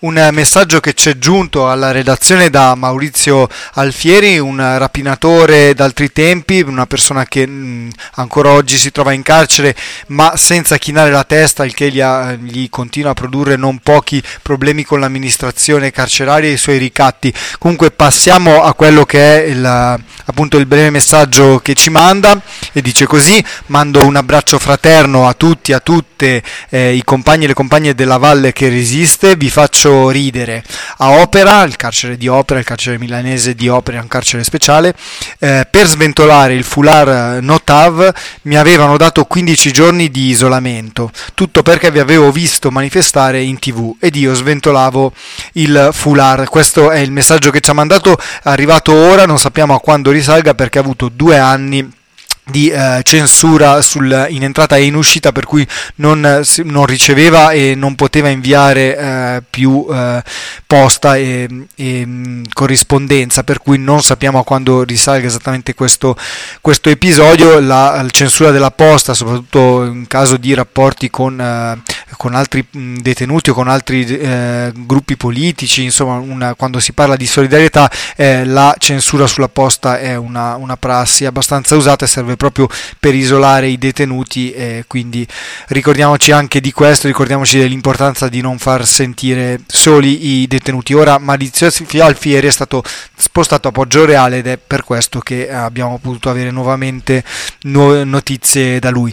un messaggio che ci è giunto alla redazione da Maurizio Alfieri, un rapinatore d'altri tempi, una persona che ancora oggi si trova in carcere ma senza chinare la testa, il che gli continua a produrre non pochi problemi con l'amministrazione carceraria e i suoi ricatti. Comunque passiamo a quello che è appunto il breve messaggio che ci manda, e dice così: mando un abbraccio fraterno a tutti, a tutte i compagni e le compagne della Valle che resiste, vi faccio ridere. A Opera, il carcere di Opera, il carcere milanese di Opera è un carcere speciale, per sventolare il foulard Notav mi avevano dato 15 giorni di isolamento, tutto perché vi avevo visto manifestare in TV ed io sventolavo il foulard. Questo è il messaggio che ci ha mandato, è arrivato ora, non sappiamo a quando risalga perché ha avuto 2 anni di censura in entrata e in uscita, per cui non riceveva e non poteva inviare più posta e corrispondenza, per cui non sappiamo a quando risalga esattamente questo episodio. La censura della posta, soprattutto in caso di rapporti con altri detenuti o con altri gruppi politici, insomma quando si parla di solidarietà, la censura sulla posta è una prassi abbastanza usata e serve proprio per isolare i detenuti, quindi ricordiamoci anche di questo, ricordiamoci dell'importanza di non far sentire soli i detenuti. Ora Maurizio Alfieri è stato spostato a Poggioreale ed è per questo che abbiamo potuto avere nuovamente notizie da lui.